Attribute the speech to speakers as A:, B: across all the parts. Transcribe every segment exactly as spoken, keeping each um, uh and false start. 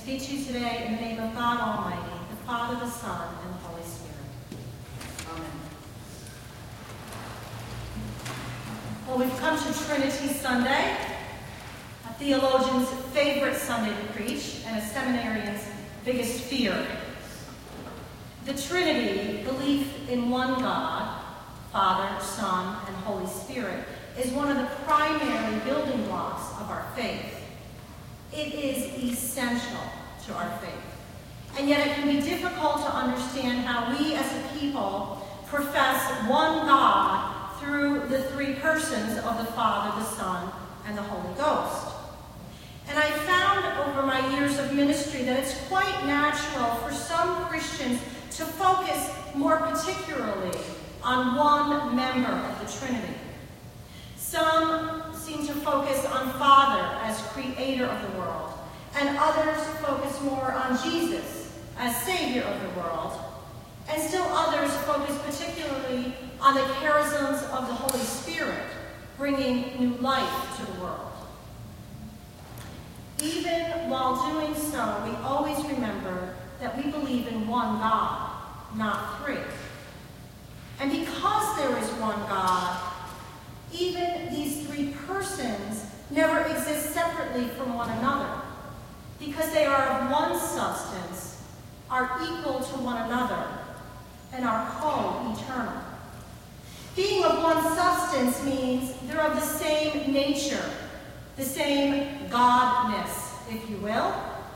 A: speak to you today in the name of God Almighty, the Father, the Son, and the Holy Spirit. Amen. Well, we've come to Trinity Sunday, a theologian's favorite Sunday to preach, and a seminarian's biggest fear. The Trinity, belief in one God, Father, Son, and Holy Spirit, is one of the primary building blocks of our faith. It is essential to our faith. And yet it can be difficult to understand how we as a people profess one God through the three persons of the Father, the Son, and the Holy Ghost. And I found over my years of ministry that it's quite natural for some Christians to focus more particularly on one member of the Trinity. Some seem to focus on Father as creator of the world, and others focus more on Jesus as Savior of the world, and still others focus particularly on the charisms of the Holy Spirit, bringing new life to the world. Even while doing so, we always remember that we believe in one God, not three. And because there is one God, even these three persons never exist separately from one another, because they are of one substance, are equal to one another, and are co-eternal. Being of one substance means they're of the same nature, the same godness, if you will.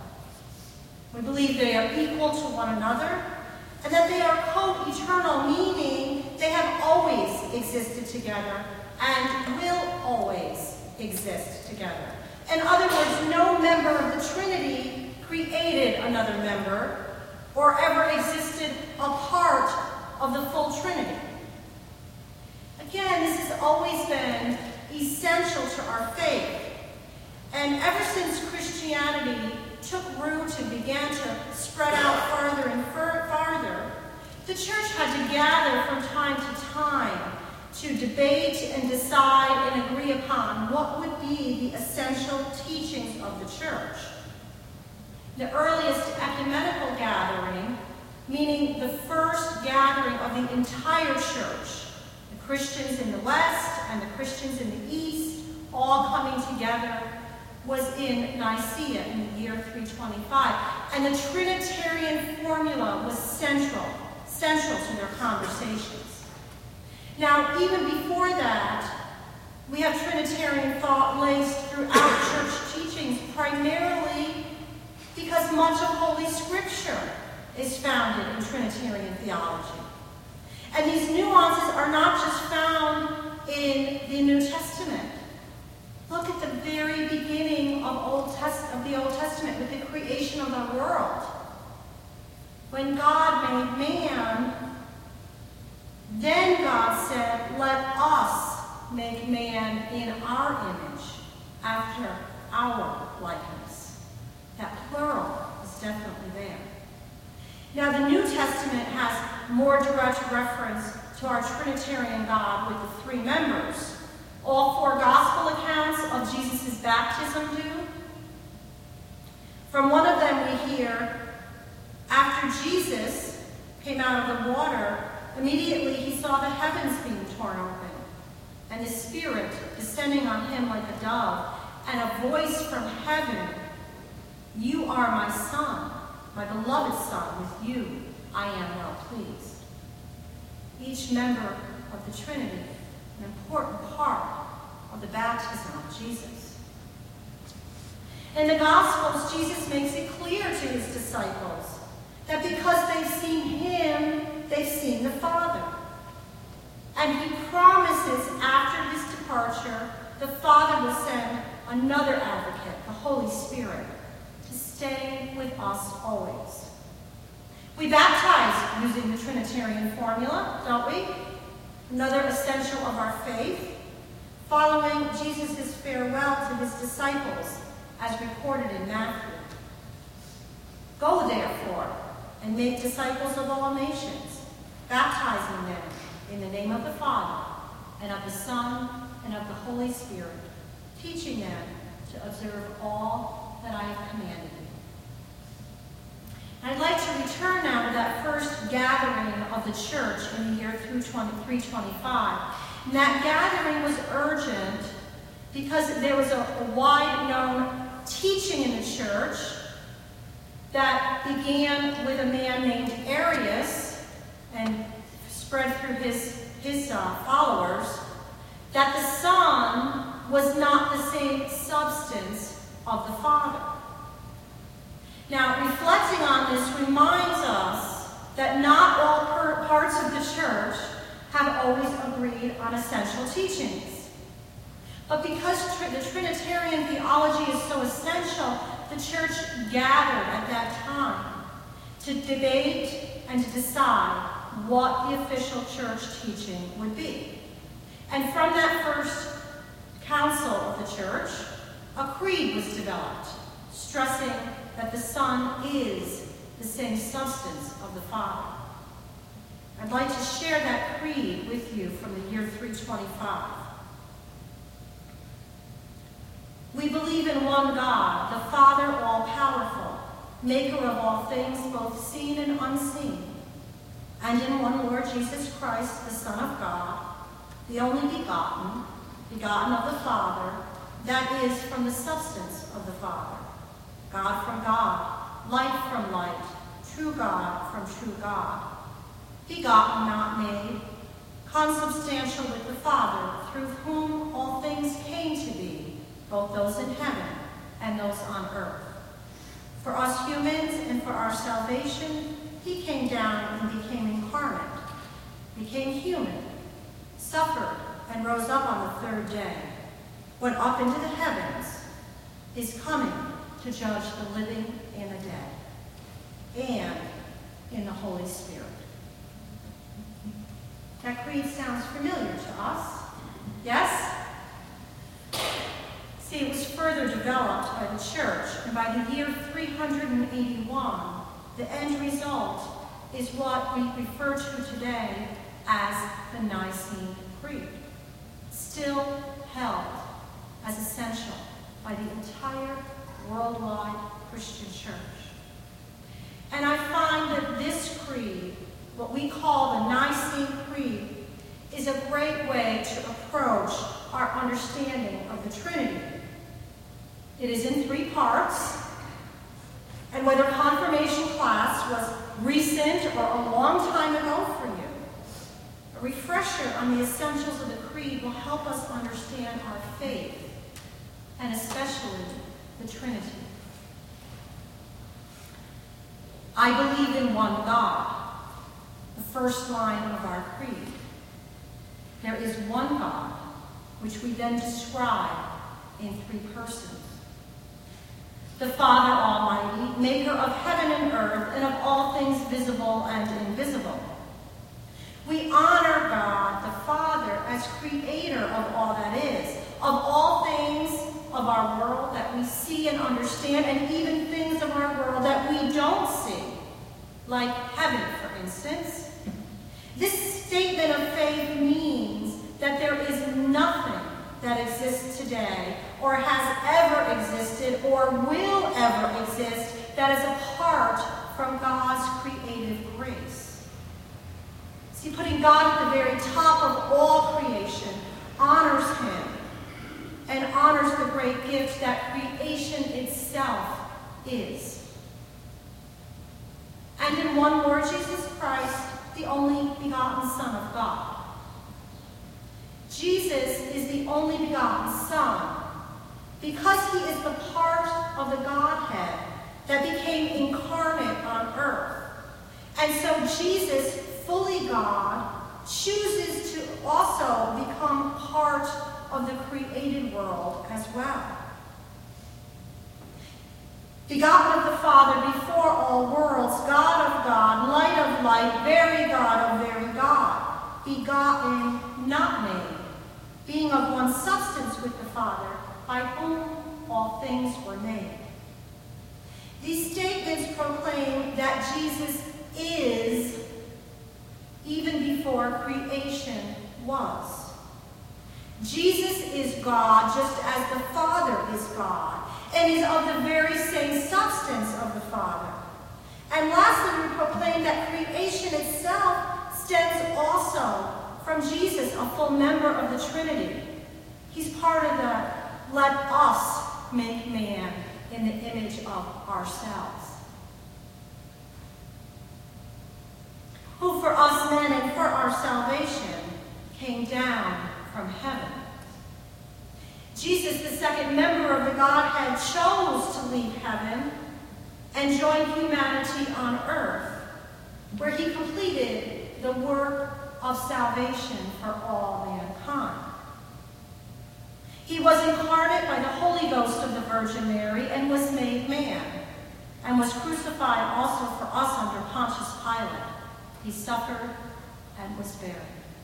A: We believe they are equal to one another, and that they are co-eternal, meaning they have always existed together and will always exist together. In other words, no member of the Trinity created another member or ever existed apart of the full Trinity. Again, this has always been essential to our faith. And ever since Christianity took root and began to spread out farther and farther, the church had to gather from time to time to debate and decide and agree upon what would be the essential teachings of the church. The earliest ecumenical gathering, meaning the first gathering of the entire church, the Christians in the West and the Christians in the East, all coming together, was in Nicaea in the year three twenty-five. And the Trinitarian formula was central, central to their conversations. Now, even before that, we have Trinitarian thought laced throughout church teachings, primarily because much of Holy Scripture is founded in Trinitarian theology. And these nuances are not just found in the New Testament. Look at the very beginning of, Old Test- of the Old Testament with the creation of the world. When God made man, then God said, "Let us make man in our image, after our likeness." That plural is definitely there. Now, the New Testament has more direct reference to our Trinitarian God with the three members. All four gospel accounts of Jesus' baptism do. From one of them we hear, after Jesus came out of the water, immediately he saw the heavens being torn open, and the Spirit descending on him like a dove, and a voice from heaven, "You are my Son, my beloved Son, with you I am well pleased." Each member of the Trinity, an important part of the baptism of Jesus. In the Gospels, Jesus makes it clear to his disciples that because they've seen him, they've seen the Father. And he promises after his departure, the Father will send another advocate, the Holy Spirit, to stay with us always. We baptize using the Trinitarian formula, don't we? Another essential of our faith, following Jesus' farewell to his disciples, as recorded in Matthew. "Go, therefore, and make disciples of all nations, baptizing them in the name of the Father, and of the Son, and of the Holy Spirit, teaching them to observe all that I have commanded you." I'd like to return now to that first gathering of the church in the year three twenty-five. And that gathering was urgent because there was a, a wide-known teaching in the church that began with a man named Arius and spread through his, his uh, followers, that the Son was not the same substance of the Father. Now, reflecting on this reminds us that not all per- parts of the church have always agreed on essential teachings. But because tr- the Trinitarian theology is so essential, the church gathered at that time to debate and to decide what the official church teaching would be. And from that first council of the church, a creed was developed, stressing that the Son is the same substance of the Father. I'd like to share that creed with you from the year three twenty-five. We believe in one God, the Father all-powerful, maker of all things, both seen and unseen, and in one Lord Jesus Christ, the Son of God, the only begotten, begotten of the Father, that is, from the substance of the Father. God from God, light from light, true God from true God, begotten, not made, consubstantial with the Father, through whom all things came to be, both those in heaven and those on earth. For us humans and for our salvation, he came down and became incarnate, became human, suffered, and rose up on the third day, went up into the heavens, is coming to judge the living and the dead, and in the Holy Spirit. That creed sounds familiar to us, yes? See, it was further developed by the church, and by the year three hundred eighty-one, the end result is what we refer to today as the Nicene Creed, still held as essential by the entire worldwide Christian church. And I find that this creed, what we call the Nicene Creed, is a great way to approach our understanding of the Trinity. It is in three parts, and whether confirmation class was recent or a long time ago for you, a refresher on the essentials of the creed will help us understand our faith, and especially the Trinity. I believe in one God, the first line of our creed. There is one God, which we then describe in three persons. The Father Almighty, maker of heaven and earth, and of all things visible and invisible. We honor God, the Father, as creator of all that is, of all things of our world that we see and understand, and even things of our world that we don't see, like heaven, for instance. This statement of faith means that there is nothing that exists today, or has ever existed, or will ever exist, that is apart from God's creative grace. See, putting God at the very top of all creation honors him, and honors the great gift that creation itself is. And in one Lord Jesus Christ, the only begotten Son of God. Jesus is the only begotten Son because he is the part of the Godhead that became incarnate on earth. And so Jesus, fully God, chooses to also become part of the created world as well. Begotten of the Father before all worlds, God of God, light of light, very God of very God, begotten, not made, being of one substance with the Father, by whom all things were made. These statements proclaim that Jesus is even before creation was. Jesus is God just as the Father is God, and is of the very same substance of the Father. And lastly, we proclaim that creation itself stems also from Jesus, a full member of the Trinity. He's part of the "let us make man in the image of ourselves," who for us men and for our salvation came down from heaven. Jesus, the second member of the Godhead, chose to leave heaven and join humanity on earth, where he completed the work of salvation for all mankind. He was incarnate by the Holy Ghost of the Virgin Mary and was made man, and was crucified also for us under Pontius Pilate. He suffered and was buried.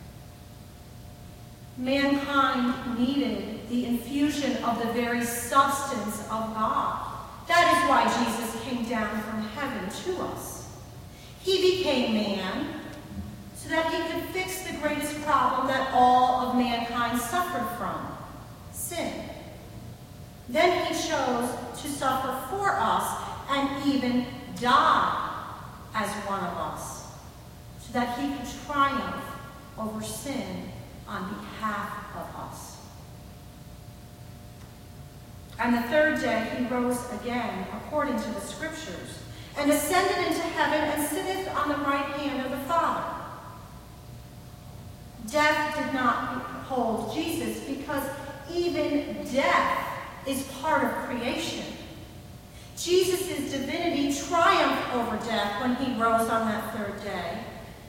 A: Mankind needed the infusion of the very substance of God. That is why Jesus came down from heaven to us. He became man so that he could fix the greatest problem that all of mankind suffered from: sin. Then he chose to suffer for us and even die as one of us, so that he could triumph over sin on behalf of us. And the third day he rose again, according to the Scriptures, and ascended into heaven and sitteth on the right hand of the Father. Death did not hold Jesus, because even death is part of creation. Jesus' divinity triumphed over death when he rose on that third day.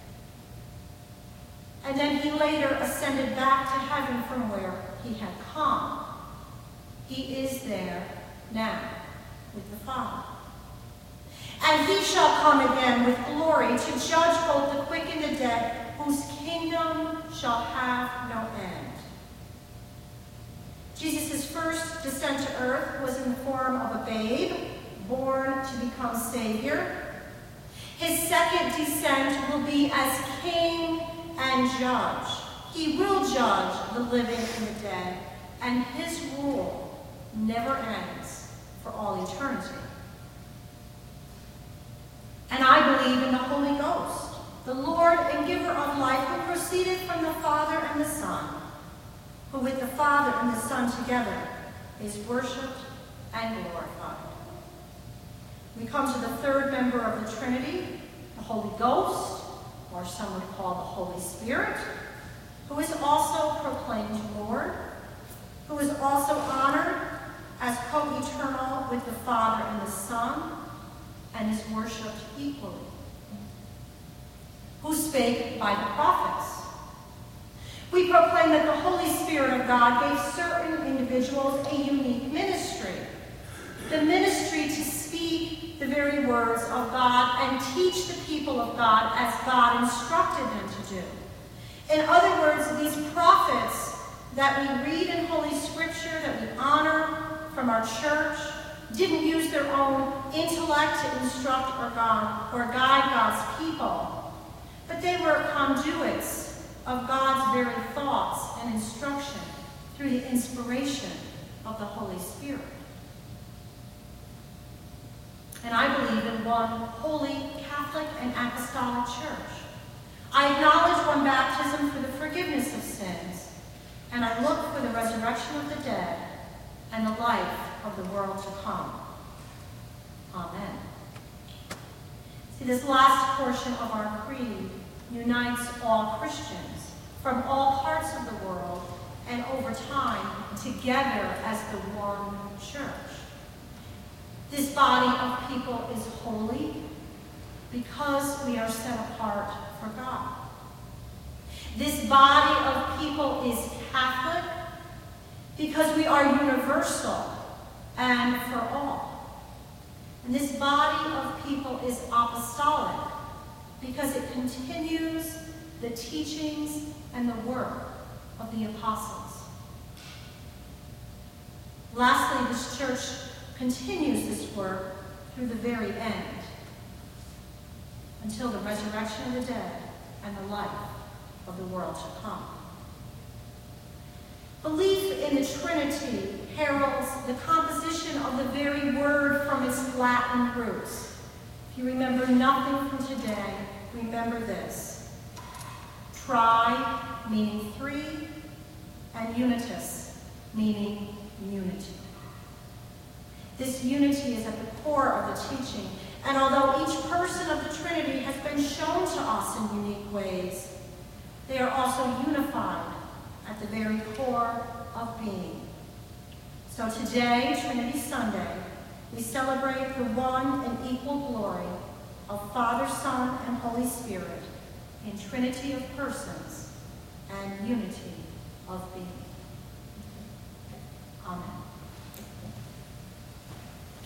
A: And then he later ascended back to heaven from where he had come. He is there now with the Father. And he shall come again with glory to judge both the quick and the dead, whose kingdom shall have no end. Jesus' first descent to earth was in the form of a babe, born to become Savior. His second descent will be as King and Judge. He will judge the living and the dead, and his rule never ends for all eternity. And I believe in the Holy Ghost, the Lord and giver of life, who proceeded from the Father and the Son, who with the Father and the Son together is worshipped and glorified. We come to the third member of the Trinity, the Holy Ghost, or some would call the Holy Spirit, who is also proclaimed Lord, who is also honored as co-eternal with the Father and the Son, and is worshipped equally, who spake by the prophets. We proclaim that the Holy Spirit of God gave certain individuals a unique ministry, the ministry to speak the very words of God and teach the people of God as God instructed them to do. In other words, these prophets that we read in Holy Scripture, that we honor from our church, didn't use their own intellect to instruct or God or guide God's people, but they were conduits of God's very thoughts and instruction through the inspiration of the Holy Spirit. And I believe in one holy, Catholic, and apostolic church. I acknowledge one baptism for the forgiveness of sins, and I look for the resurrection of the dead and the life of the world to come. Amen. See, this last portion of our creed unites all Christians from all parts of the world and over time together as the one church. This body of people is holy because we are set apart for God. This body of people is Catholic because we are universal and for all. And this body of people is apostolic because it continues the teachings and the work of the apostles. Lastly, this church continues this work through the very end, until the resurrection of the dead and the life of the world to come. Belief in the Trinity heralds the composition of the very word from its Latin roots. If If you remember nothing from today, remember this. Tri, meaning three, and unitas, meaning unity. This unity is at the core of the teaching, and although each person of the Trinity has been shown to us in unique ways, they are also unified at the very core of being. So today, Trinity Sunday, we celebrate the one and equal glory of Father, Son, and Holy Spirit in Trinity of persons and unity of being. Amen.